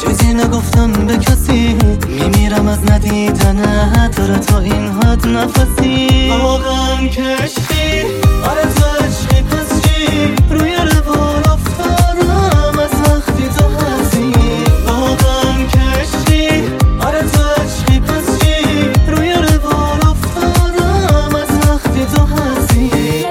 چیزی نگفتم به کسی، میمیرم از ندیدنت، داره تا این حد نفسی. واقعا کشتی آره تو عشقی پس چی؟ روی روال افتادم از وقتی تو هستی. واقعا کشتی آره تو عشقی پس چی؟ روی روال افتادم از وقتی تو هستی.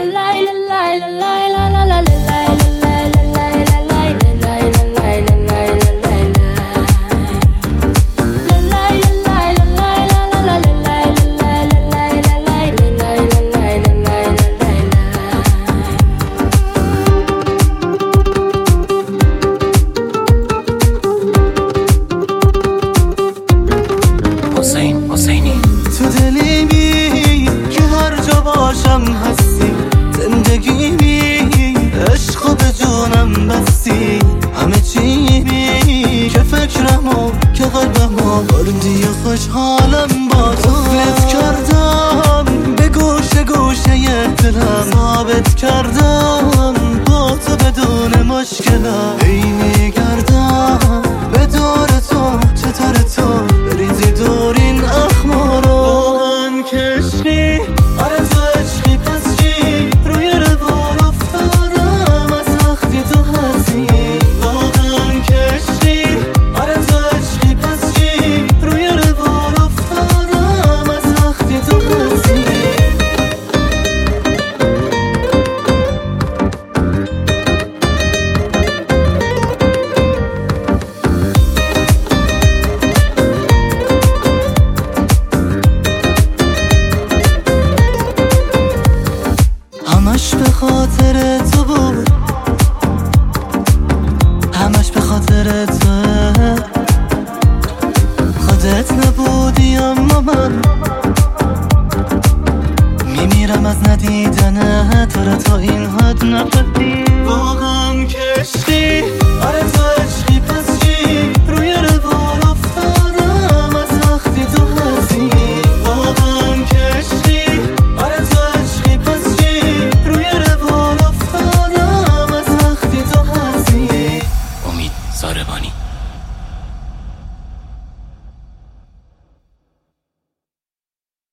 تو دلیمی که هر جا باشم هستی، زندگیمی عشقو به جونم بستی، همه چیمی که فکرمو که قلبمو بردی و خوشحالم با تو. غفلت کردم به گوشه گوشه دلم، ثابت کردم با تو بدون مشکلم. ای میگردم به دور تو چطور تو بریزی دور این اخمارو. واقعا کشتی آره تو عشقی پس چی؟ روی روال افتادم از وقتی تو هستی. واقعا کشتی آره تو عشقی پس چی؟ روی روال افتادم از وقتی تو هستی. همش به خاطر تو بود، همش به خاطر تو. خودت نبودی اما من میمیرم از ندیدنت، داره تا این حد نفسی. واقعا کشتی آره تو